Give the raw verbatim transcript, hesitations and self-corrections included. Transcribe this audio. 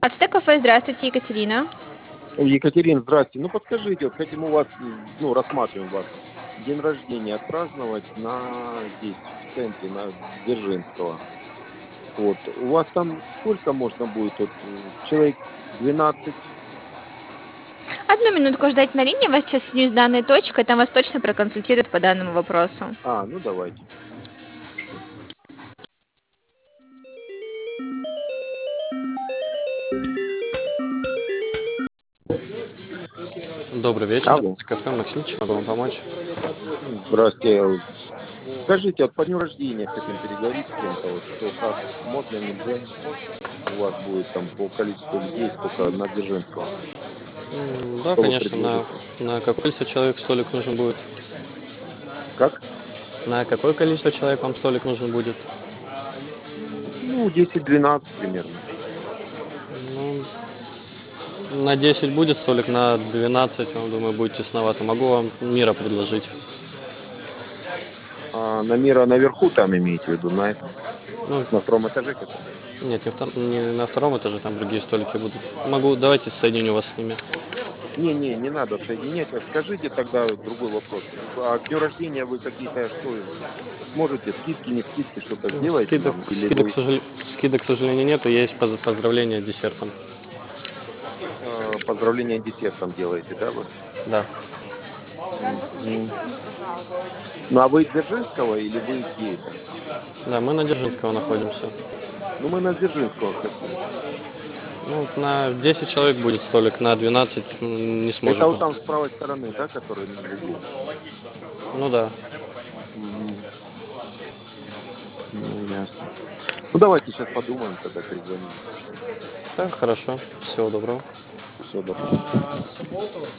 Ацтек кафе, здравствуйте, Екатерина. Екатерина, здрасте. Ну, подскажите, вот хотим у вас, м, ну, рассматриваем вас, день рождения отпраздновать на здесь, в центре, на Дзержинского. Вот. У вас там сколько можно будет? Вот, м, человек двенадцать. Одну минутку ждать на линии, вас сейчас соединю с данной точкой, там вас точно проконсультируют по данному вопросу. А, ну давайте. Добрый вечер. Алло. Кафе Максим, чем могу вам помочь? Здравствуйте. Скажите, вот по дню рождения хотим переговорить с кем-то, вот, что как, можно, нельзя, у вас будет там по количеству людей, сколько на Дзержинского. М, Да, Что вы конечно, на, предложите? на какое количество человек столик нужен будет? Как? На какое количество человек вам столик нужен будет? Ну, десять-двенадцать примерно. Ну, на десять будет столик, на двенадцать, я думаю, будет тесновато. Могу вам мира предложить. А на мира наверху там имеете в виду, на этом, Ну, на втором этаже который? нет, не, втор- не на втором этаже, там другие столики будут. Могу, давайте соединю вас с ними. Не, не, не надо соединять. А скажите тогда другой вопрос. А к дню рождения вы какие-то что сможете? Скидки, не скидки, что-то Ну, сделаете Скидок, нам? Или скидок, к вы сожалению, скидок, к сожалению, нету, есть поз- поздравления десертом. э, поздравления десертом делаете, да, вы? Да. Мгм. Ну, а вы Дзержинского или вы где это? Да, мы на Дзержинского находимся. Ну, мы на Дзержинского хотим. Ну, вот на десять человек будет столик, на двенадцать м, не Это сможет. вот там с правой стороны, да, который в углу? Ну да. Мгм. Ну, ясно. Ну, давайте сейчас подумаем, тогда перезвоним. Так, хорошо. Всего доброго. Все, добро.